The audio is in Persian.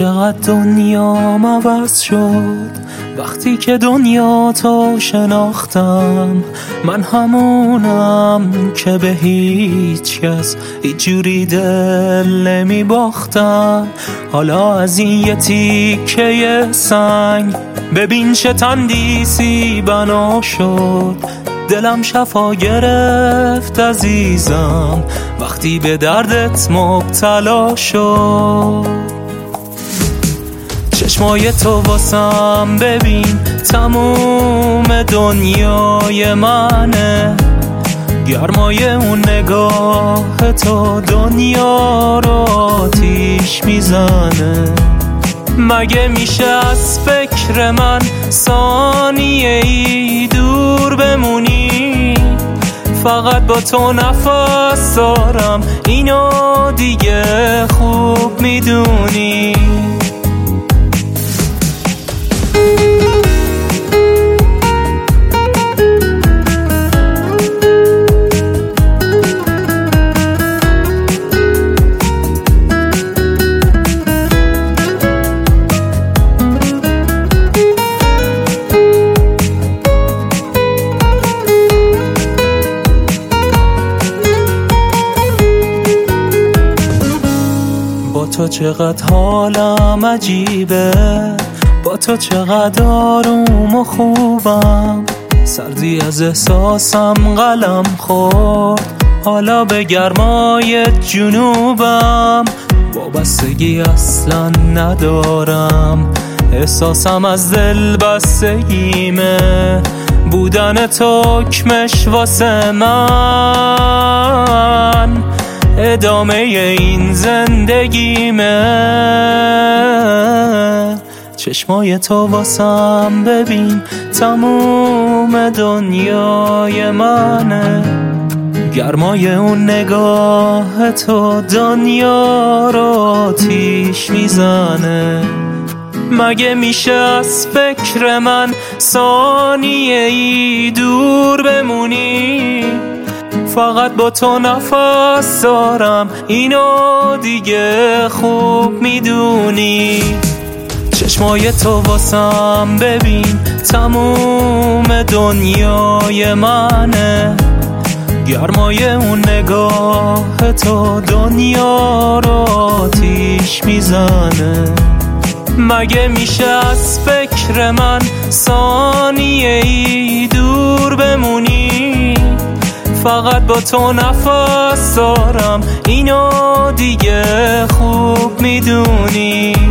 چقدر دنیام عوض شد وقتی که دنیا تو شناختم. من همونم که به هیچ کس هیچ جوری دل نمی باختم. حالا از این یه تیکه سنگ ببین چه تندیسی بنا شد. دلم شفا گرفت عزیزم وقتی به دردت مبتلا شد. چشمای تو واسم ببین تموم دنیای منه. گرمای اون نگاه تو دنیا رو آتیش میزنه. مگه میشه از فکر من ثانیه ای دور بمونی؟ فقط با تو نفس دارم اینو دیگه خوب میدونی. با تو چقدر حالم عجیبه، با تو چقدر آروم و خوبم. سردی از احساسم قلم خورد، حالا به گرمای جنوبم. وابستگی اصلا ندارم، احساسم از دل بستگیمه. بودن تو حکمش واسه من ادامه این زندگیمه. چشمای تو واسم ببین تموم دنیای منه. گرمای اون نگاه تو دنیا رو آتیش میزنه. مگه میشه از فکر من ثانیه ای دور بمونی؟ فقط با تو نفس دارم اینو دیگه خوب میدونی. چشمای تو واسم ببین تموم دنیای منه. گرمای اون نگاه تو دنیا رو آتیش میزنه. مگه میشه از فکر من ثانیه ای دور بمونی؟ فقط با تو نفس دارم اینو دیگه خوب میدونی.